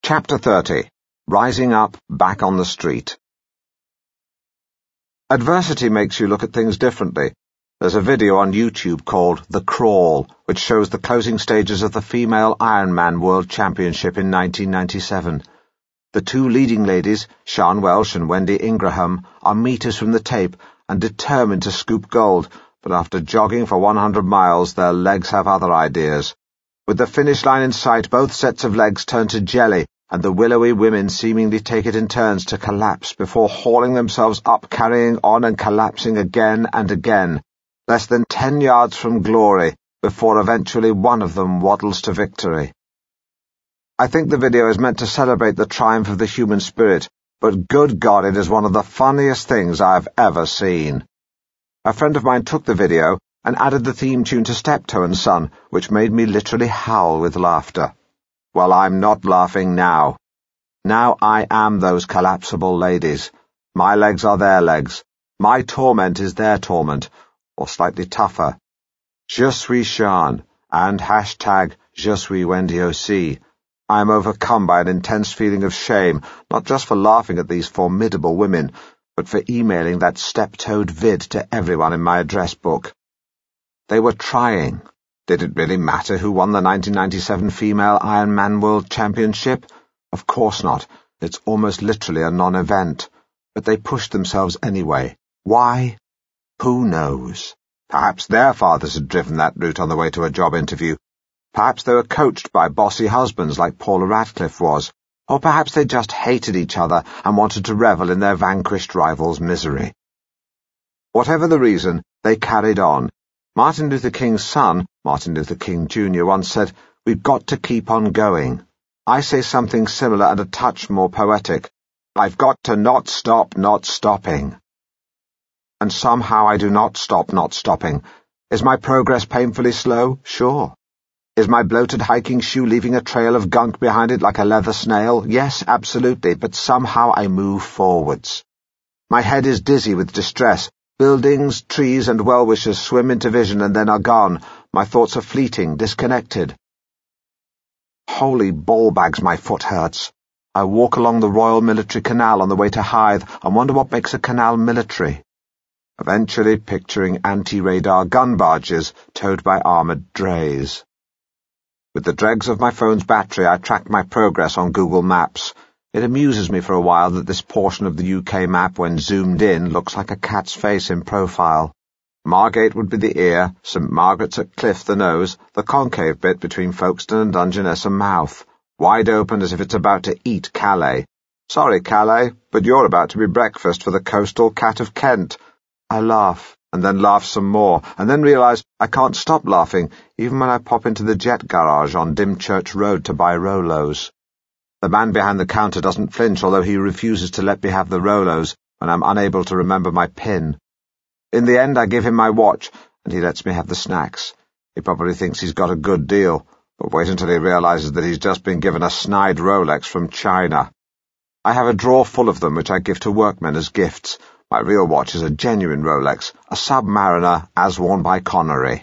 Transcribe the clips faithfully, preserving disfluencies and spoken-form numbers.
Chapter thirty. Rising Up, Back on the Street. Adversity makes you look at things differently. There's a video on YouTube called The Crawl, which shows the closing stages of the female Ironman World Championship in nineteen ninety-seven. The two leading ladies, Sian Welsh and Wendy Ingraham, are meters from the tape and determined to scoop gold, but after jogging for one hundred miles, their legs have other ideas. With the finish line in sight, both sets of legs turn to jelly, and the willowy women seemingly take it in turns to collapse before hauling themselves up, carrying on and collapsing again and again, less than ten yards from glory, before eventually one of them waddles to victory. I think the video is meant to celebrate the triumph of the human spirit, but good God, it is one of the funniest things I've ever seen. A friend of mine took the video and added the theme tune to Steptoe and Son, which made me literally howl with laughter. Well, I'm not laughing now. Now I am those collapsible ladies. My legs are their legs. My torment is their torment, or slightly tougher. Je suis Sian, and hashtag Je suis Wendy O C. I am overcome by an intense feeling of shame, not just for laughing at these formidable women, but for emailing that step-toed vid to everyone in my address book. They were trying. Did it really matter who won the nineteen ninety-seven Female Ironman World Championship? Of course not. It's almost literally a non-event. But they pushed themselves anyway. Why? Who knows? Perhaps their fathers had driven that route on the way to a job interview. Perhaps they were coached by bossy husbands like Paula Radcliffe was. Or perhaps they just hated each other and wanted to revel in their vanquished rivals' misery. Whatever the reason, they carried on. Martin Luther King's son, Martin Luther King Junior, once said, "We've got to keep on going." I say something similar and a touch more poetic. I've got to not stop not stopping. And somehow I do not stop not stopping. Is my progress painfully slow? Sure. Is my bloated hiking shoe leaving a trail of gunk behind it like a leather snail? Yes, absolutely, but somehow I move forwards. My head is dizzy with distress. Buildings, trees, and well-wishers swim into vision and then are gone. My thoughts are fleeting, disconnected. Holy ballbags, my foot hurts. I walk along the Royal Military Canal on the way to Hythe and wonder what makes a canal military. Eventually picturing anti-radar gun barges towed by armoured drays. With the dregs of my phone's battery, I track my progress on Google Maps. It amuses me for a while that this portion of the U K map, when zoomed in, looks like a cat's face in profile. Margate would be the ear, St Margaret's at Cliff the nose, the concave bit between Folkestone and Dungeness a mouth, wide open as if it's about to eat Calais. Sorry, Calais, but you're about to be breakfast for the coastal cat of Kent. I laugh, and then laugh some more, and then realise I can't stop laughing, even when I pop into the jet garage on Dymchurch Road to buy Rolos. The man behind the counter doesn't flinch, although he refuses to let me have the Rolos when I'm unable to remember my PIN. In the end, I give him my watch, and he lets me have the snacks. He probably thinks he's got a good deal, but wait until he realises that he's just been given a snide Rolex from China. I have a drawer full of them, which I give to workmen as gifts. My real watch is a genuine Rolex, a Submariner, as worn by Connery.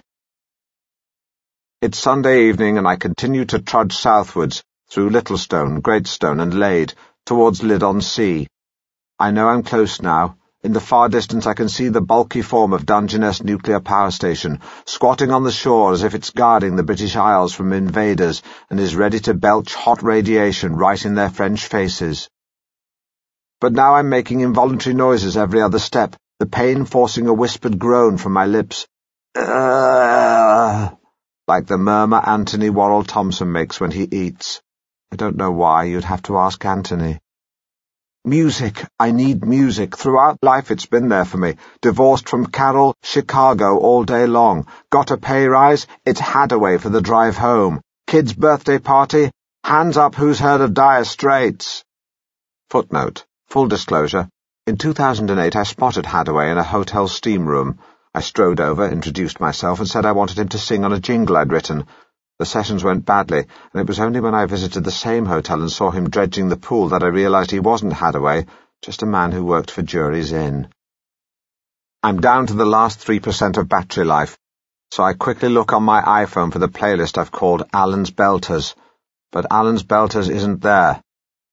It's Sunday evening, and I continue to trudge southwards, through Littlestone, Greatstone, and Lade, towards Lydd-on-Sea. I know I'm close now. In the far distance I can see the bulky form of Dungeness Nuclear Power Station, squatting on the shore as if it's guarding the British Isles from invaders and is ready to belch hot radiation right in their French faces. But now I'm making involuntary noises every other step, the pain forcing a whispered groan from my lips. Ugh, like the murmur Anthony Worrell Thompson makes when he eats. I don't know why, you'd have to ask Anthony. Music. I need music. Throughout life it's been there for me. Divorced from Carol, Chicago all day long. Got a pay rise? It's Hadaway for the drive home. Kid's birthday party? Hands up who's heard of Dire Straits. Footnote. Full disclosure. In two thousand eight I spotted Hadaway in a hotel steam room. I strode over, introduced myself, and said I wanted him to sing on a jingle I'd written. The sessions went badly, and it was only when I visited the same hotel and saw him dredging the pool that I realised he wasn't Hadaway, just a man who worked for Jury's Inn. I'm down to the last three percent of battery life, so I quickly look on my iPhone for the playlist I've called Alan's Belters. But Alan's Belters isn't there.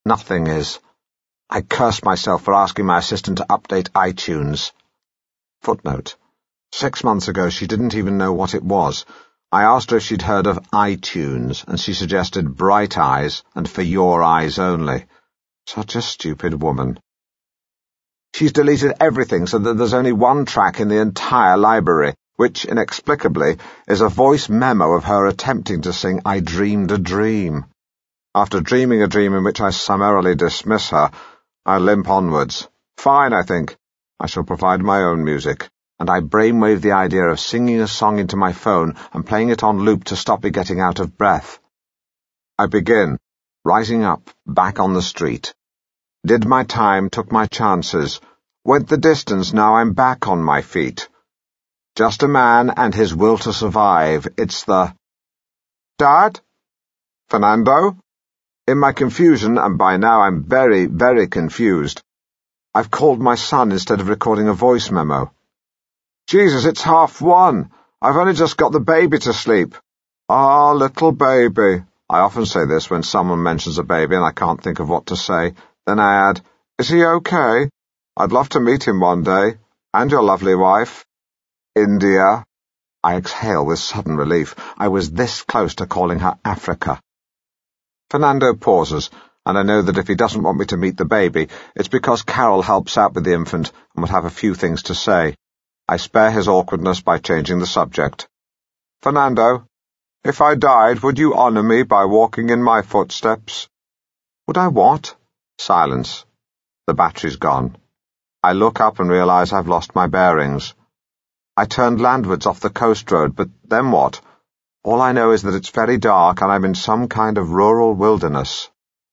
Nothing is. I curse myself for asking my assistant to update iTunes. Footnote. Six months ago she didn't even know what it was. I asked her if she'd heard of iTunes, and she suggested Bright Eyes and For Your Eyes Only. Such a stupid woman. She's deleted everything so that there's only one track in the entire library, which, inexplicably, is a voice memo of her attempting to sing I Dreamed a Dream. After dreaming a dream in which I summarily dismiss her, I limp onwards. Fine, I think. I shall provide my own music, and I brainwave the idea of singing a song into my phone and playing it on loop to stop me getting out of breath. I begin, rising up, back on the street. Did my time, took my chances. Went the distance, now I'm back on my feet. Just a man and his will to survive. It's the... Dad? Fernando? In my confusion, and by now I'm very, very confused, I've called my son instead of recording a voice memo. Jesus, it's half one. I've only just got the baby to sleep. Ah, little baby. I often say this when someone mentions a baby and I can't think of what to say. Then I add, is he okay? I'd love to meet him one day. And your lovely wife. India. I exhale with sudden relief. I was this close to calling her Africa. Fernando pauses, and I know that if he doesn't want me to meet the baby, it's because Carol helps out with the infant and would have a few things to say. I spare his awkwardness by changing the subject. Fernando, if I died, would you honour me by walking in my footsteps? Would I what? Silence. The battery's gone. I look up and realise I've lost my bearings. I turned landwards off the coast road, but then what? All I know is that it's very dark and I'm in some kind of rural wilderness.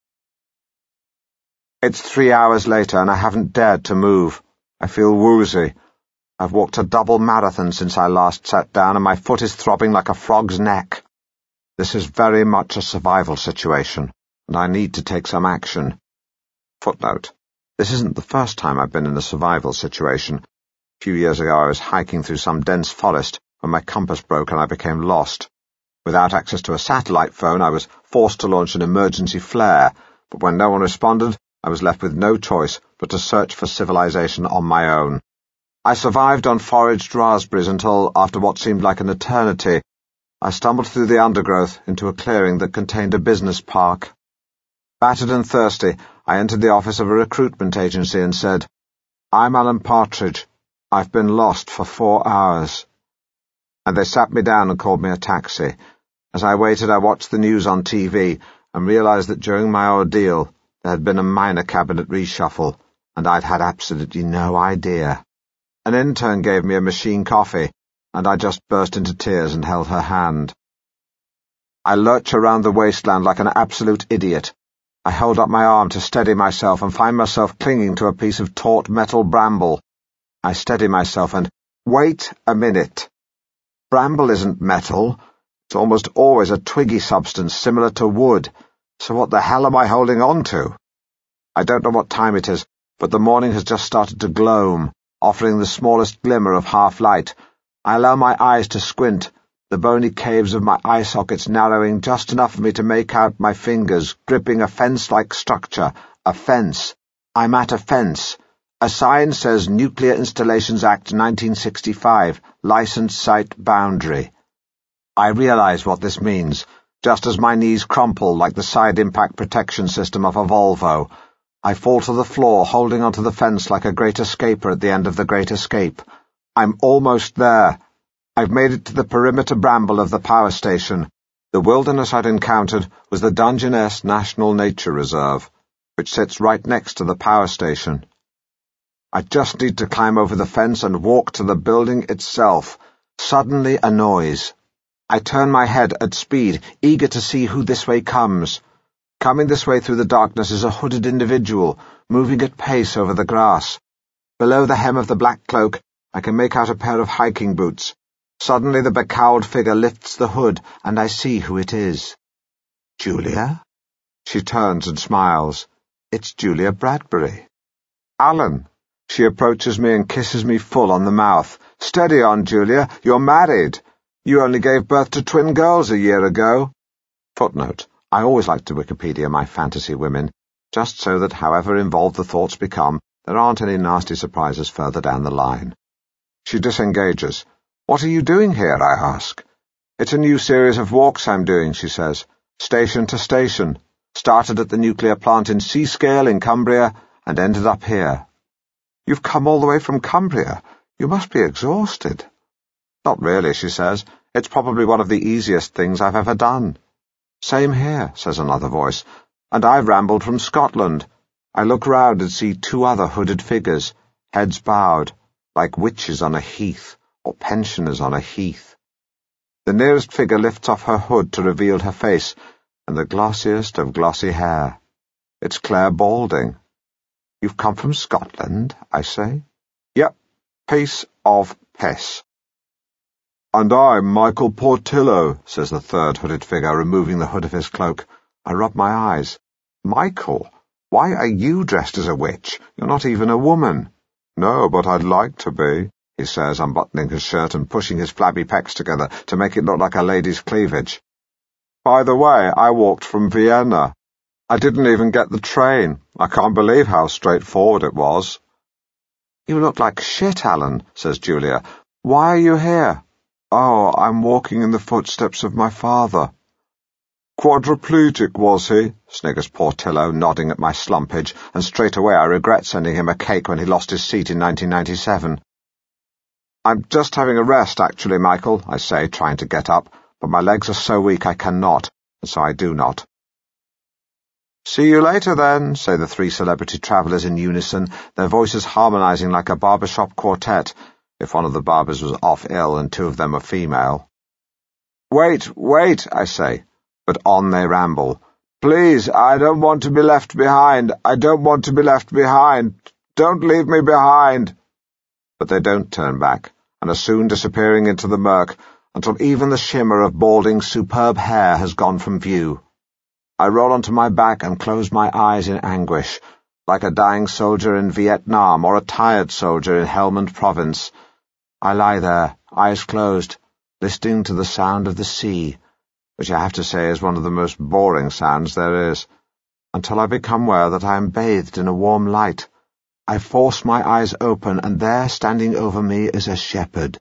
It's three hours later and I haven't dared to move. I feel woozy. I've walked a double marathon since I last sat down and my foot is throbbing like a frog's neck. This is very much a survival situation, and I need to take some action. Footnote. This isn't the first time I've been in a survival situation. A few years ago I was hiking through some dense forest when my compass broke and I became lost. Without access to a satellite phone, I was forced to launch an emergency flare, but when no one responded, I was left with no choice but to search for civilization on my own. I survived on foraged raspberries until, after what seemed like an eternity, I stumbled through the undergrowth into a clearing that contained a business park. Battered and thirsty, I entered the office of a recruitment agency and said, I'm Alan Partridge. I've been lost for four hours. And they sat me down and called me a taxi. As I waited, I watched the news on T V and realized that during my ordeal there had been a minor cabinet reshuffle, and I'd had absolutely no idea. An intern gave me a machine coffee, and I just burst into tears and held her hand. I lurch around the wasteland like an absolute idiot. I hold up my arm to steady myself and find myself clinging to a piece of taut metal bramble. I steady myself and, wait a minute. Bramble isn't metal. It's almost always a twiggy substance similar to wood. So what the hell am I holding on to? I don't know what time it is, but the morning has just started to gloam, offering the smallest glimmer of half-light. I allow my eyes to squint, the bony caves of my eye sockets narrowing just enough for me to make out my fingers gripping a fence-like structure. A fence. I'm at a fence. A sign says Nuclear Installations Act nineteen sixty-five, Licensed Site Boundary. I realize what this means, just as my knees crumple like the side impact protection system of a Volvo. I fall to the floor, holding onto the fence like a great escaper at the end of The Great Escape. I'm almost there. I've made it to the perimeter bramble of the power station. The wilderness I'd encountered was the Dungeness National Nature Reserve, which sits right next to the power station. I just need to climb over the fence and walk to the building itself. Suddenly a noise. I turn my head at speed, eager to see who this way comes. Coming this way through the darkness is a hooded individual, moving at pace over the grass. Below the hem of the black cloak, I can make out a pair of hiking boots. Suddenly the becowled figure lifts the hood, and I see who it is. Julia? She turns and smiles. It's Julia Bradbury. Alan. She approaches me and kisses me full on the mouth. Steady on, Julia. You're married. You only gave birth to twin girls a year ago. Footnote. I always like to Wikipedia my fantasy women. just so that however involved the thoughts become, there aren't any nasty surprises further down the line. She disengages. "What are you doing here?" I ask. "It's a new series of walks I'm doing," she says. "Station to station. Started at the nuclear plant in Seascale in Cumbria and ended up here." "You've come all the way from Cumbria. You must be exhausted." "Not really," she says. "It's probably one of the easiest things I've ever done." "Same here," says another voice. "And I've rambled from Scotland." I look round and see two other hooded figures, heads bowed, like witches on a heath, or pensioners on a heath. The nearest figure lifts off her hood to reveal her face, and the glossiest of glossy hair. It's Claire Balding. "You've come from Scotland?" I say. "Yep, piece of piss." "And I'm Michael Portillo," says the third hooded figure, removing the hood of his cloak. I rub my eyes. "Michael, why are you dressed as a witch? You're not even a woman." "No, but I'd like to be," he says, unbuttoning his shirt and pushing his flabby pecs together to make it look like a lady's cleavage. "By the way, I walked from Vienna. I didn't even get the train. I can't believe how straightforward it was." "You look like shit, Alan," says Julia. "Why are you here?" "Oh, I'm walking in the footsteps of my father." "Quadriplegic, was he?" sniggers Portillo, nodding at my slumpage, and straight away I regret sending him a cake when he lost his seat in nineteen ninety-seven. "I'm just having a rest, actually, Michael," I say, trying to get up, but my legs are so weak I cannot, and so I do not. "See you later, then," say the three celebrity travellers in unison, their voices harmonising like a barbershop quartet, if one of the barbers was off ill and two of them were female. "Wait, wait," I say. But on they ramble. "Please, I don't want to be left behind. I don't want to be left behind. Don't leave me behind." But they don't turn back, and are soon disappearing into the murk, until even the shimmer of Balding's superb hair has gone from view. I roll onto my back and close my eyes in anguish, like a dying soldier in Vietnam or a tired soldier in Helmand Province. I lie there, eyes closed, listening to the sound of the sea, which I have to say is one of the most boring sounds there is, until I become aware that I am bathed in a warm light. I force my eyes open, and there, standing over me, is a shepherd.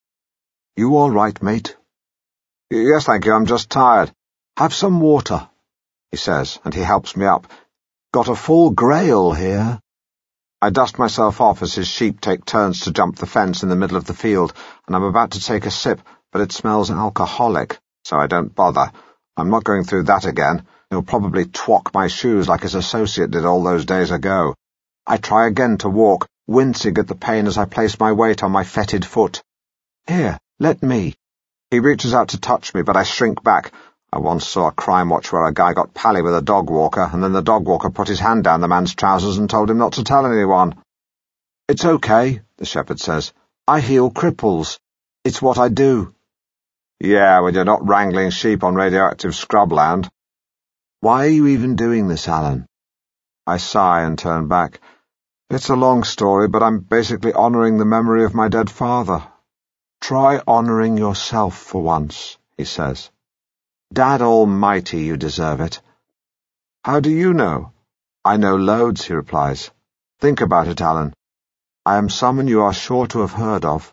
"You all right, mate?" "Yes, thank you, I'm just tired." "Have some water," he says, and he helps me up. "Got a full grail here." I dust myself off as his sheep take turns to jump the fence in the middle of the field, and I'm about to take a sip, but it smells alcoholic. So I don't bother. I'm not going through that again. He'll probably twock my shoes like his associate did all those days ago. I try again to walk, wincing at the pain as I place my weight on my fetid foot. "Here, let me." He reaches out to touch me, but I shrink back. I once saw a crime watch where a guy got pally with a dog walker, and then the dog walker put his hand down the man's trousers and told him not to tell anyone. "It's okay," the shepherd says. "I heal cripples. It's what I do." "Yeah, when you're not wrangling sheep on radioactive scrubland." "Why are you even doing this, Alan?" I sigh and turn back. "It's a long story, but I'm basically honouring the memory of my dead father." "Try honouring yourself for once," he says. "Dad almighty, you deserve it." "How do you know?" "I know loads," he replies. "Think about it, Alan. I am someone you are sure to have heard of."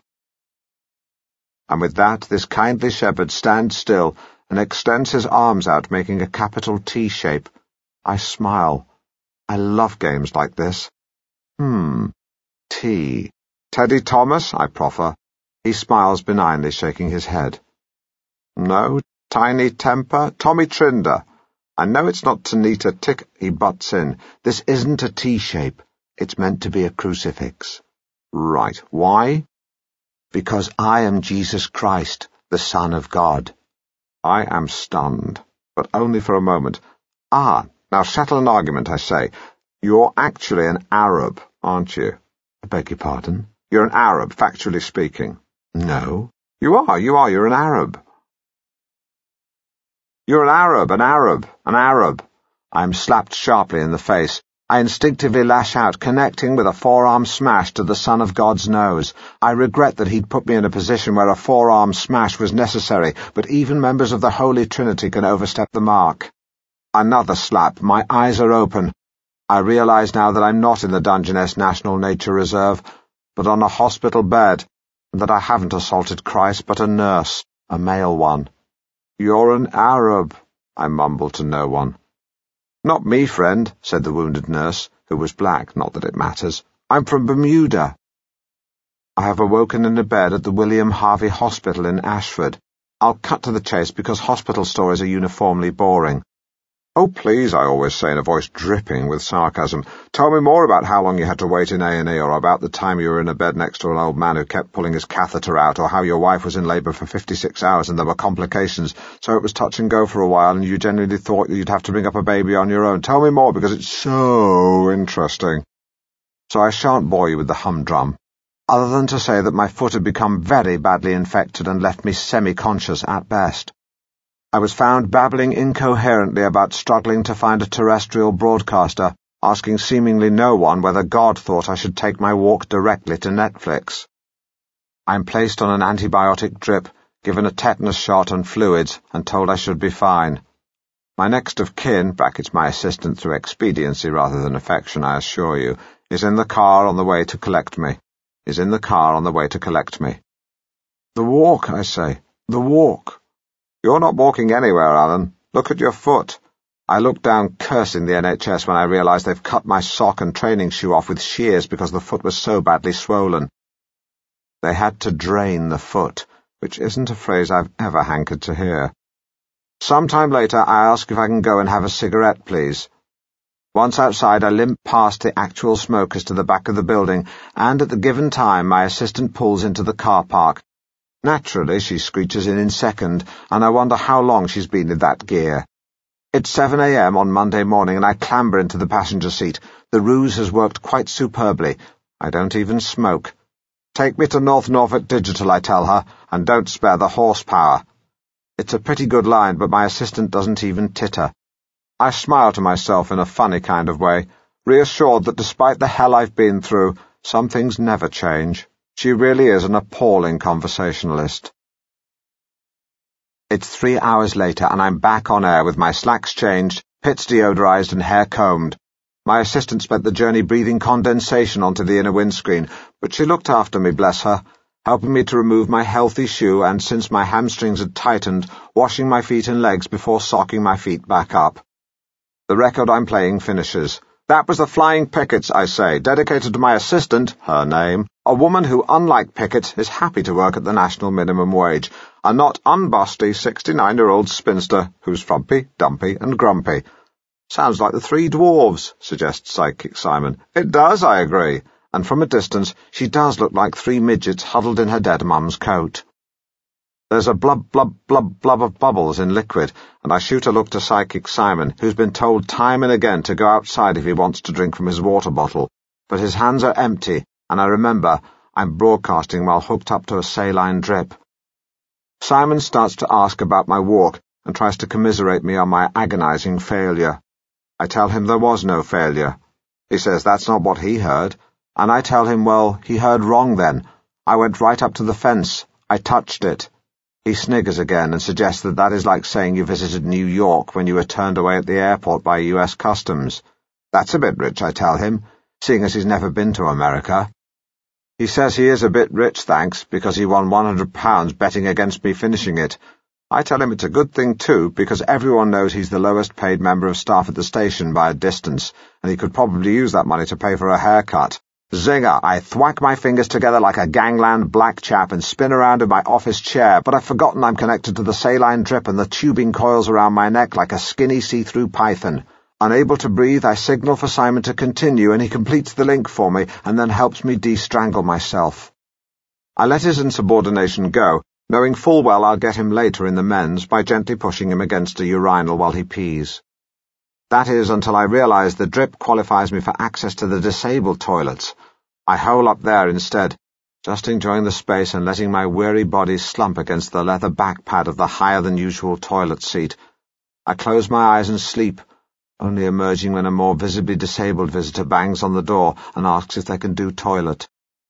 And with that, this kindly shepherd stands still and extends his arms out, making a capital T shape. I smile. I love games like this. Hmm. T. "Teddy Thomas," I proffer. He smiles benignly, shaking his head. "No, Tiny Temper, Tommy Trinder. I know it's not Tanita Tick," he butts in. "This isn't a T shape. It's meant to be a crucifix." "Right. Why?" "Because I am Jesus Christ, the Son of God." I am stunned, but only for a moment. "Ah, now settle an argument," I say. "You're actually an Arab, aren't you?" "I beg your pardon?" "You're an Arab, factually speaking." "No." "You are, you are, you're an Arab." "You're an Arab, an Arab, an Arab." I am slapped sharply in the face. I instinctively lash out, connecting with a forearm smash to the Son of God's nose. I regret that he'd put me in a position where a forearm smash was necessary, but even members of the Holy Trinity can overstep the mark. Another slap. My eyes are open. I realize now that I'm not in the Dungeness National Nature Reserve, but on a hospital bed, and that I haven't assaulted Christ, but a nurse, a male one. "You're an Arab," I mumbled to no one. "Not me, friend," said the wounded nurse, who was black, not that it matters. "I'm from Bermuda." I have awoken in a bed at the William Harvey Hospital in Ashford. I'll cut to the chase because hospital stories are uniformly boring. "Oh, please," I always say in a voice dripping with sarcasm, "tell me more about how long you had to wait in A and E, or about the time you were in a bed next to an old man who kept pulling his catheter out, or how your wife was in labour for fifty-six hours and there were complications, so it was touch and go for a while and you genuinely thought that you'd have to bring up a baby on your own. Tell me more, because it's so interesting." So I shan't bore you with the humdrum, other than to say that my foot had become very badly infected and left me semi-conscious at best. I was found babbling incoherently about struggling to find a terrestrial broadcaster, asking seemingly no one whether God thought I should take my walk directly to Netflix. I'm placed on an antibiotic drip, given a tetanus shot and fluids, and told I should be fine. My next of kin, brackets my assistant through expediency rather than affection, I assure you, is in the car on the way to collect me. Is in the car on the way to collect me. "The walk," I say. "The walk." "You're not walking anywhere, Alan. Look at your foot." I looked down, cursing the N H S, when I realised they've cut my sock and training shoe off with shears because the foot was so badly swollen. They had to drain the foot, which isn't a phrase I've ever hankered to hear. Some time later, I ask if I can go and have a cigarette, please. Once outside, I limp past the actual smokers to the back of the building, and at the given time, my assistant pulls into the car park. Naturally, she screeches in in second, and I wonder how long she's been in that gear. It's seven a m on Monday morning, and I clamber into the passenger seat. The ruse has worked quite superbly. I don't even smoke. "Take me to North Norfolk Digital," I tell her, "and don't spare the horsepower." It's a pretty good line, but my assistant doesn't even titter. I smile to myself in a funny kind of way, reassured that despite the hell I've been through, some things never change. She really is an appalling conversationalist. It's three hours later, and I'm back on air with my slacks changed, pits deodorized, and hair combed. My assistant spent the journey breathing condensation onto the inner windscreen, but she looked after me, bless her, helping me to remove my healthy shoe and, since my hamstrings had tightened, washing my feet and legs before socking my feet back up. The record I'm playing finishes. "That was the Flying Pickets," I say, dedicated to my assistant, her name, a woman who, unlike Pickett, is happy to work at the national minimum wage, a not unbusty sixty-nine-year-old spinster who's frumpy, dumpy, and grumpy. "Sounds like the Three Dwarves," suggests Psychic Simon. "It does," I agree, and from a distance she does look like three midgets huddled in her dead mum's coat. There's a blub, blub, blub, blub of bubbles in liquid, and I shoot a look to Psychic Simon, who's been told time and again to go outside if he wants to drink from his water bottle, but his hands are empty, and I remember I'm broadcasting while hooked up to a saline drip. Simon starts to ask about my walk and tries to commiserate me on my agonizing failure. I tell him there was no failure. He says that's not what he heard, and I tell him, well, he heard wrong then. I went right up to the fence. I touched it. He sniggers again and suggests that that is like saying you visited New York when you were turned away at the airport by U S Customs. That's a bit rich, I tell him, seeing as he's never been to America. He says he is a bit rich, thanks, because he won one hundred pounds betting against me finishing it. I tell him it's a good thing, too, because everyone knows he's the lowest-paid member of staff at the station by a distance, and he could probably use that money to pay for a haircut. Zinger, I thwack my fingers together like a gangland black chap and spin around in my office chair, but I've forgotten I'm connected to the saline drip and the tubing coils around my neck like a skinny see-through python. Unable to breathe, I signal for Simon to continue, and he completes the link for me and then helps me de-strangle myself. I let his insubordination go, knowing full well I'll get him later in the men's by gently pushing him against a urinal while he pees. That is, until I realise the drip qualifies me for access to the disabled toilets. I hole up there instead, just enjoying the space and letting my weary body slump against the leather back pad of the higher-than-usual toilet seat. I close my eyes and sleep, only emerging when a more visibly disabled visitor bangs on the door and asks if they can do toilet.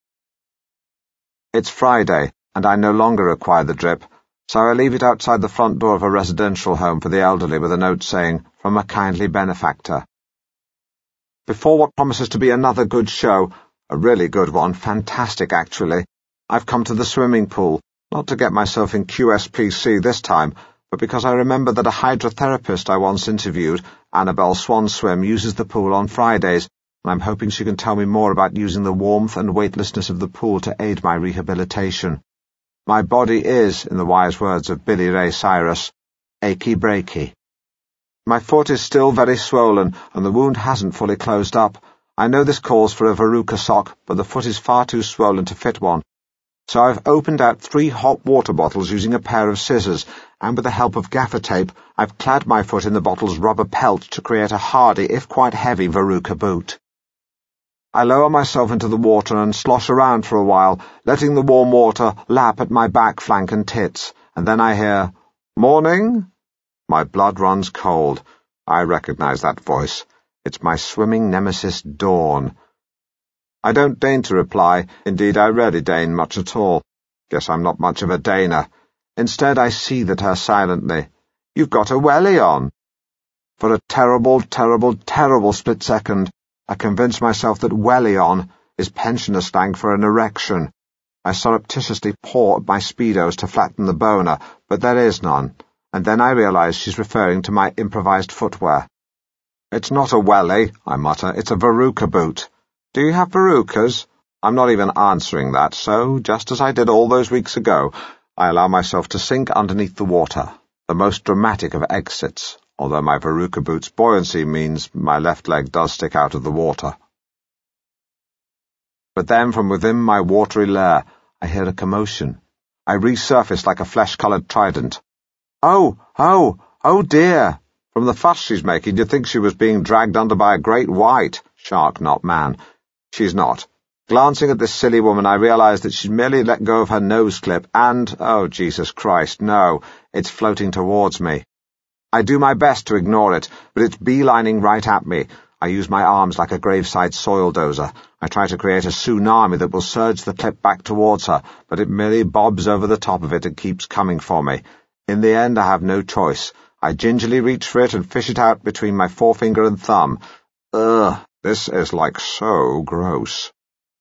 It's Friday, and I no longer require the drip, so I leave it outside the front door of a residential home for the elderly with a note saying, "From a kindly benefactor." Before what promises to be another good show, a really good one, fantastic actually, I've come to the swimming pool, not to get myself in Q S P C this time, but because I remember that a hydrotherapist I once interviewed, Annabelle Swanswim, uses the pool on Fridays, and I'm hoping she can tell me more about using the warmth and weightlessness of the pool to aid my rehabilitation. My body is, in the wise words of Billy Ray Cyrus, achy-breaky. My foot is still very swollen, and the wound hasn't fully closed up. I know this calls for a Veruca sock, but the foot is far too swollen to fit one. So I've opened out three hot water bottles using a pair of scissors, and with the help of gaffer tape, I've clad my foot in the bottle's rubber pelt to create a hardy, if quite heavy, Veruca boot. I lower myself into the water and slosh around for a while, letting the warm water lap at my back, flank and tits, and then I hear, "Morning?" My blood runs cold. I recognize that voice. It's my swimming nemesis, Dawn. I don't deign to reply. Indeed, I rarely deign much at all. Guess I'm not much of a deigner. Instead, I seethe at her silently. "You've got a welly on." For a terrible, terrible, terrible split second, I convince myself that welly on is pensioner slang for an erection. I surreptitiously paw at my Speedos to flatten the boner, but there is none, and then I realize she's referring to my improvised footwear. "It's not a welly," I mutter, "it's a Veruca boot. Do you have Verucas?" I'm not even answering that, so, just as I did all those weeks ago, I allow myself to sink underneath the water, the most dramatic of exits, although my Veruca boot's buoyancy means my left leg does stick out of the water. But then, from within my watery lair, I hear a commotion. I resurface like a flesh-coloured trident. "Oh, oh, oh dear!" From the fuss she's making, you'd think she was being dragged under by a great white. Shark, not man. She's not. Glancing at this silly woman, I realize that she's merely let go of her nose clip, and, oh, Jesus Christ, no, it's floating towards me. I do my best to ignore it, but it's beelining right at me. I use my arms like a graveside soil dozer. I try to create a tsunami that will surge the clip back towards her, but it merely bobs over the top of it and keeps coming for me. In the end, I have no choice. I gingerly reach for it and fish it out between my forefinger and thumb. Ugh, this is like so gross.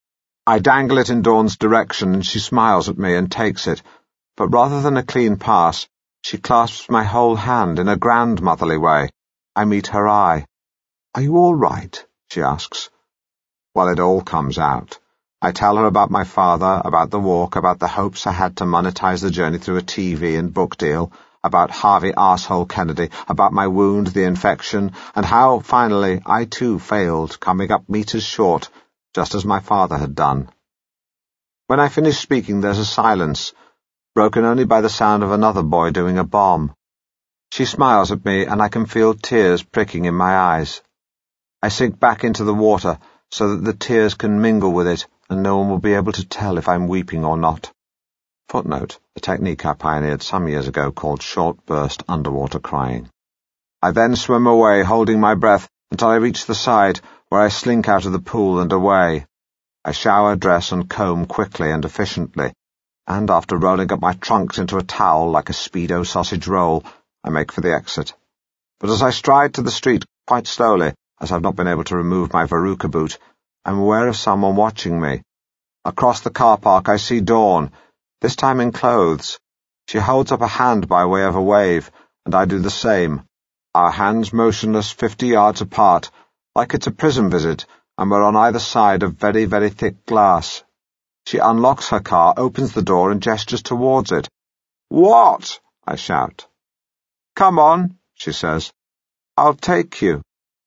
I dangle it in Dawn's direction, and she smiles at me and takes it, but rather than a clean pass, she clasps my whole hand in a grandmotherly way. I meet her eye. "Are you all right?" she asks. Well, it all comes out. I tell her about my father, about the walk, about the hopes I had to monetize the journey through a T V and book deal, about Harvey Arsehole Kennedy, about my wound, the infection, and how, finally, I too failed, coming up meters short, just as my father had done. When I finish speaking, there's a silence, broken only by the sound of another boy doing a bomb. She smiles at me, and I can feel tears pricking in my eyes. I sink back into the water so that the tears can mingle with it, and no one will be able to tell if I'm weeping or not. Footnote, a technique I pioneered some years ago called short-burst underwater crying. I then swim away, holding my breath, until I reach the side, where I slink out of the pool and away. I shower, dress, and comb quickly and efficiently, and after rolling up my trunks into a towel like a Speedo sausage roll, I make for the exit. But as I stride to the street, quite slowly, as I've not been able to remove my Veruca boot, I'm aware of someone watching me. Across the car park I see Dawn, this time in clothes. She holds up a hand by way of a wave, and I do the same. Our hands motionless fifty yards apart, like it's a prison visit, and we're on either side of very, very thick glass. She unlocks her car, opens the door, and gestures towards it. "What?" I shout. "Come on," she says. "I'll take you."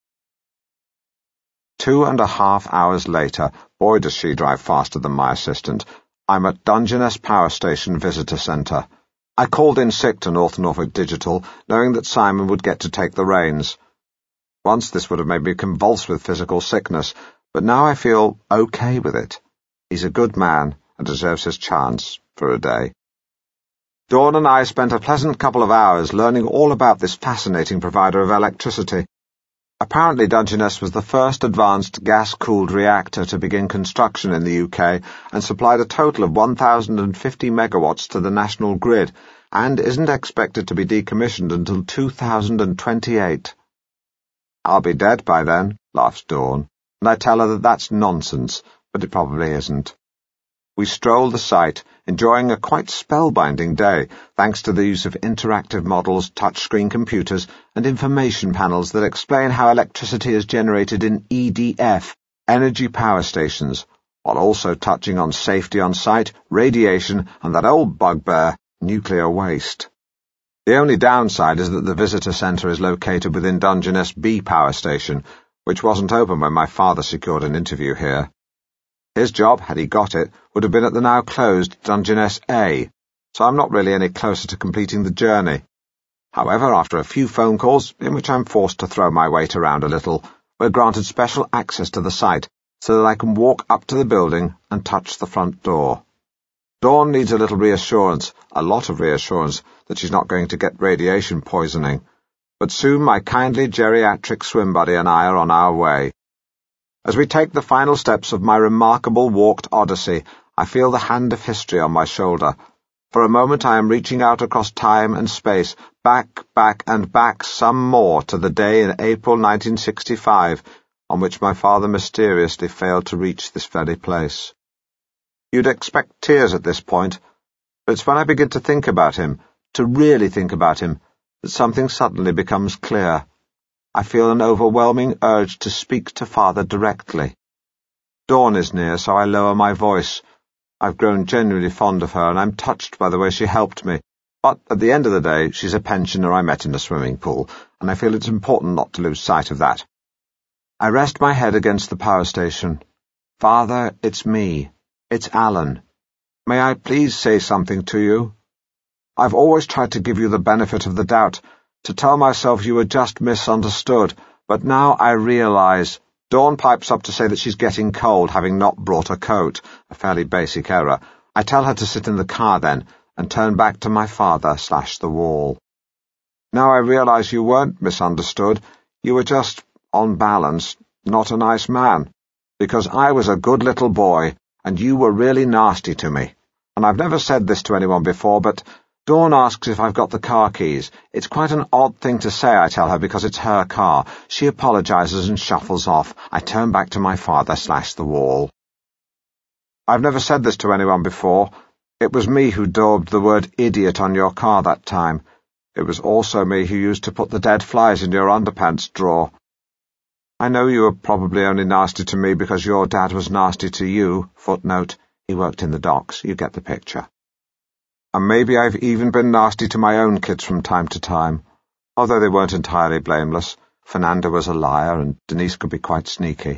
Two and a half hours later, boy does she drive faster than my assistant, I'm at Dungeness Power Station Visitor Centre. I called in sick to North Norfolk Digital, knowing that Simon would get to take the reins. Once this would have made me convulse with physical sickness, but now I feel okay with it. He's a good man and deserves his chance for a day. Dawn and I spent a pleasant couple of hours learning all about this fascinating provider of electricity. Apparently Dungeness was the first advanced gas-cooled reactor to begin construction in the U K and supplied a total of one thousand fifty megawatts to the national grid and isn't expected to be decommissioned until two thousand twenty-eight. I'll be dead by then, laughs Dawn, and I tell her that that's nonsense, but it probably isn't. We stroll the site, enjoying a quite spellbinding day, thanks to the use of interactive models, touchscreen computers, and information panels that explain how electricity is generated in E D F, energy power stations, while also touching on safety on site, radiation, and that old bugbear, nuclear waste. The only downside is that the visitor centre is located within Dungeness B power station, which wasn't open when my father secured an interview here. His job, had he got it, would have been at the now closed Dungeness A, so I'm not really any closer to completing the journey. However, after a few phone calls, in which I'm forced to throw my weight around a little, we're granted special access to the site, so that I can walk up to the building and touch the front door. Dawn needs a little reassurance, a lot of reassurance, that she's not going to get radiation poisoning, but soon my kindly geriatric swim buddy and I are on our way. As we take the final steps of my remarkable walked odyssey, I feel the hand of history on my shoulder. For a moment I am reaching out across time and space, back, back, and back some more to the day in April nineteen sixty-five, on which my father mysteriously failed to reach this very place. You'd expect tears at this point, but it's when I begin to think about him, to really think about him, that something suddenly becomes clear. I feel an overwhelming urge to speak to Father directly. Dawn is near, so I lower my voice. I've grown genuinely fond of her, and I'm touched by the way she helped me. But at the end of the day, she's a pensioner I met in a swimming pool, and I feel it's important not to lose sight of that. I rest my head against the power station. Father, it's me. It's Alan. May I please say something to you? I've always tried to give you the benefit of the doubt, to tell myself you were just misunderstood, but now I realize. Dawn pipes up to say that she's getting cold, having not brought a coat, a fairly basic error. I tell her to sit in the car then, and turn back to my father slash the wall. Now I realize you weren't misunderstood, you were just, on balance, not a nice man, because I was a good little boy, and you were really nasty to me. And I've never said this to anyone before, but Dawn asks if I've got the car keys. It's quite an odd thing to say, I tell her, because it's her car. She apologizes and shuffles off. I turn back to my father slash the wall. I've never said this to anyone before. It was me who daubed the word idiot on your car that time. It was also me who used to put the dead flies in your underpants drawer. I know you were probably only nasty to me because your dad was nasty to you. Footnote, he worked in the docks. You get the picture. And maybe I've even been nasty to my own kids from time to time, although they weren't entirely blameless. Fernanda was a liar, and Denise could be quite sneaky.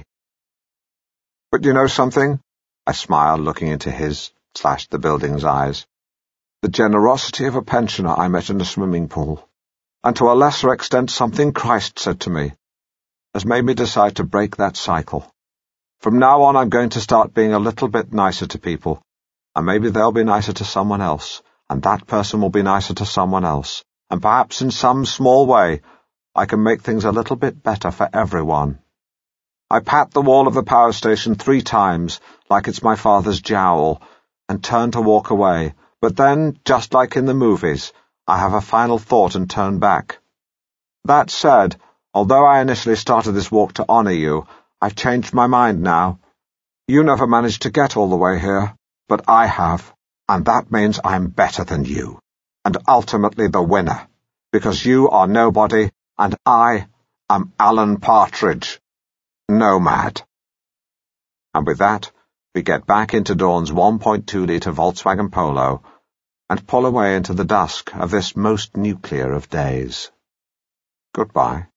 But you know something? I smile, looking into his, slash the building's eyes. The generosity of a pensioner I met in a swimming pool, and to a lesser extent something Christ said to me, has made me decide to break that cycle. From now on I'm going to start being a little bit nicer to people, and maybe they'll be nicer to someone else, and that person will be nicer to someone else, and perhaps in some small way I can make things a little bit better for everyone. I pat the wall of the power station three times, like it's my father's jowl, and turn to walk away, but then, just like in the movies, I have a final thought and turn back. That said, although I initially started this walk to honor you, I've changed my mind now. You never managed to get all the way here, but I have, and that means I'm better than you, and ultimately the winner, because you are nobody, and I am Alan Partridge, nomad. And with that, we get back into Dawn's one point two litre Volkswagen Polo, and pull away into the dusk of this most nuclear of days. Goodbye.